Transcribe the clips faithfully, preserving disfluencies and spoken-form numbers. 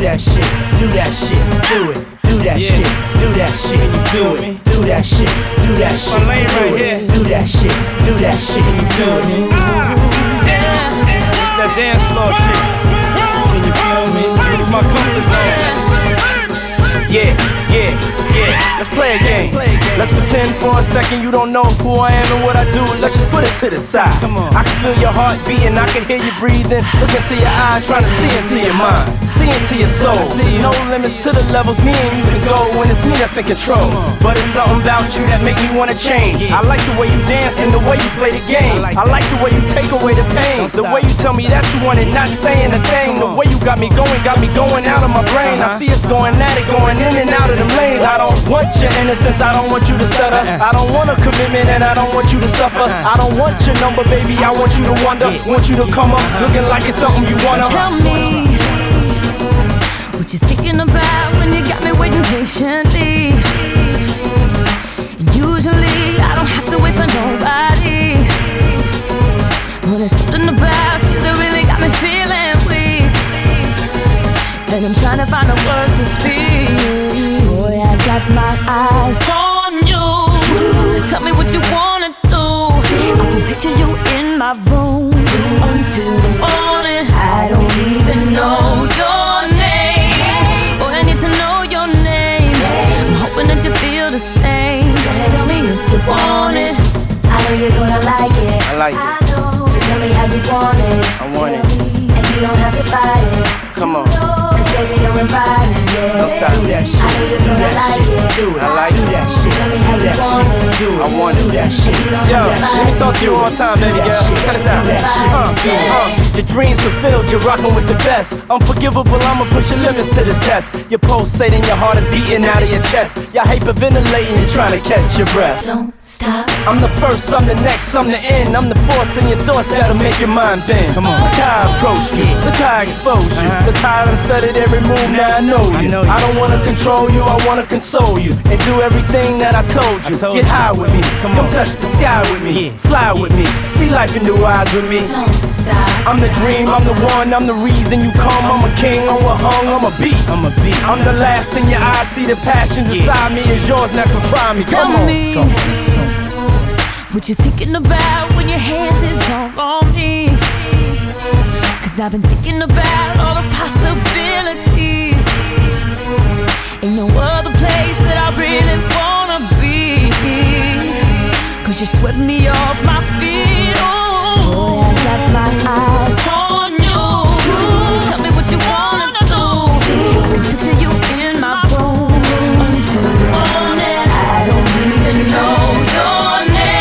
that shit, do that shit, do it. Do that Yeah. shit, do that shit, Can you feel do me? it. Do that shit, do that shit, lane do right it. here. Do that shit, do that shit, do it. Ah, it's that dance floor shit. Can you feel me? It's my comfort zone. Yeah, yeah, yeah. Let's play a game. Let's pretend for a second you don't know who I am and what I do. Let's just put it to the side. Come on. I can feel your heart beating, I can hear you breathing. Look into your eyes, trying to see into your mind, see into your soul. No limits to the levels me and you can go when it's me that's in control. But it's something about you that make me wanna change. I like the way you dance and the way you play the game. I like the way you take away the pain, the way you tell me that you want it, not saying a thing. The way you got me going, got me going out of my brain. I see us going at it, going in and out of them lanes. I don't want your innocence, I don't want you to stutter. I don't want a commitment and I don't want you to suffer. I don't want your number, baby, I want you to wonder. Want you to come up looking like it's something you wanna. Tell me what you thinking about when you got me waiting patiently. And usually I don't have to wait for nobody, but there's something about you that really got me feeling weak, and I'm trying to find the words to speak. Boy, I got my eyes on you, so tell me what you wanna do. I can picture you in my room until the morning. I don't even know your name. Boy, I need to know your name. I'm hoping that you feel the same. Tell me if you want it. I know you're gonna like it. I like it. So tell me how you want it. I want it. And you don't have to fight it. Come on. Cause baby, you're invited, yeah. Don't stop. Do that shit, I know you're do gonna that like shit, it. do it. I like do it. that So shit, tell me do how you that want shit, it. do it. I want it. Do that shit, You don't Yo, have to let fight me it. talk to you one more time, baby girl. Check this out. Uh, uh, your dreams fulfilled, you're rocking with the best. Unforgivable, I'ma push your limits to the test. You're pulsating, your heart is beating out of your chest. You're hyperventilating, you're trying to catch your breath. Don't stop. I'm the first, I'm the next, I'm the end. I'm the force in your thoughts that'll make your mind bend. Come on. Look how I approached you, look how I exposed you. Uh-huh. Look how I done studied every move, now I know you. I know you. I don't wanna control you, I wanna console you. And do everything that I told you. I told Get you. high with me, Come come on. touch the sky with me. Yeah. Fly with me, see life in new eyes with me. Don't stop. I'm the dream, I'm the one, I'm the reason you come. I'm a king, I'm a hung, I'm a beast. I'm a beast. I'm the last in your eyes, see the passions Yeah. inside me is yours, now confine me. Tell Come on. me Talk. what you thinking about when your hands is all on me. Cause I've been thinking about all the possibilities. Ain't no other place that I really wanna be. Cause you swept me off my feet. Oh, boy, I got my eyes on you. So tell me what you wanna do. I can picture you in my room until the morning. I don't even know your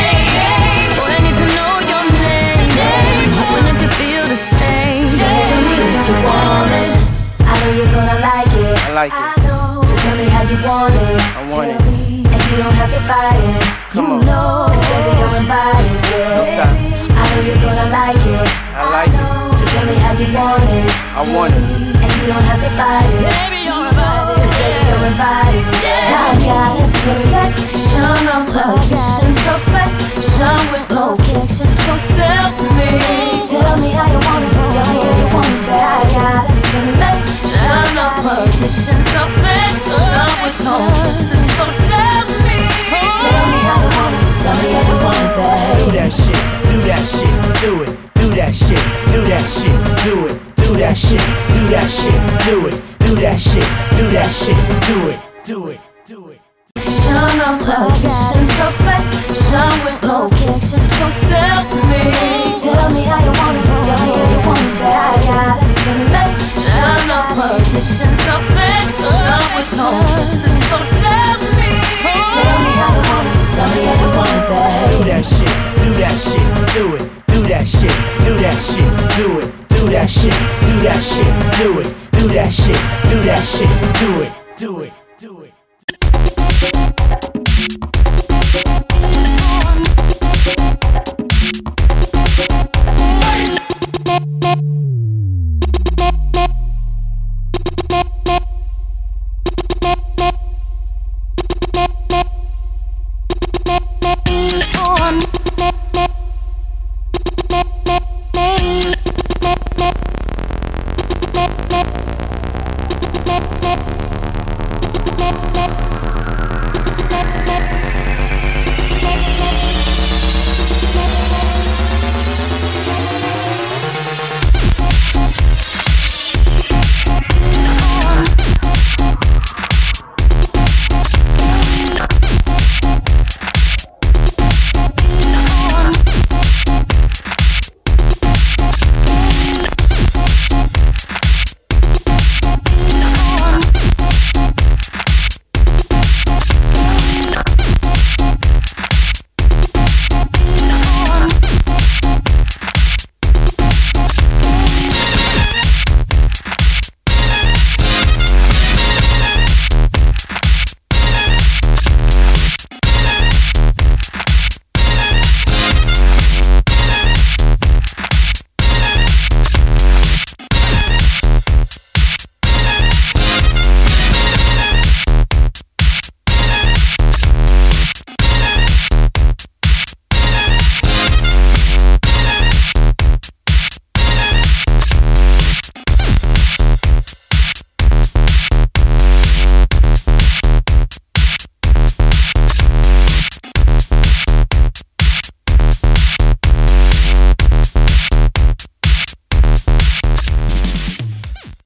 name. Boy, I need to know your name. I'm hoping that you feel the same. Tell me if you want it. I know you're gonna like it. I like it. I know. So tell me how you want it. I want Tell it. me, and you don't have to fight it. Come you on. know, cause baby, you're invited. Yeah. Don't stop. I know you're gonna like it. I like it. So tell me how you want it. I want it. And you don't have to fight it. Baby, you're invited. Cause baby, you're invited. Yeah. I got a selection of positions, perfection with location. So tell me, tell me how you want it. Tell me how you want it. I got a selection of positions, perfection with location. So tell me, tell me how you want it. Tell me how you want it, babe. Do that shit, do that shit, do it. Do that shit, do that shit, do it. Do that shit, do that shit, do it. Do that shit, do that shit, do it. Do it, do it. Position of positions, perfection with location. So tell me, tell me how you want it. Tell me how you want it, babe. I got a selection of positions, perfection with location. So tell me, tell me how you want it. Tell me how you want it, babe. Do that shit, do that shit, do it. Do that shit, do that shit, do it. Do that shit, do that shit, do it. Do that shit, do that shit, do it. Do it, do it.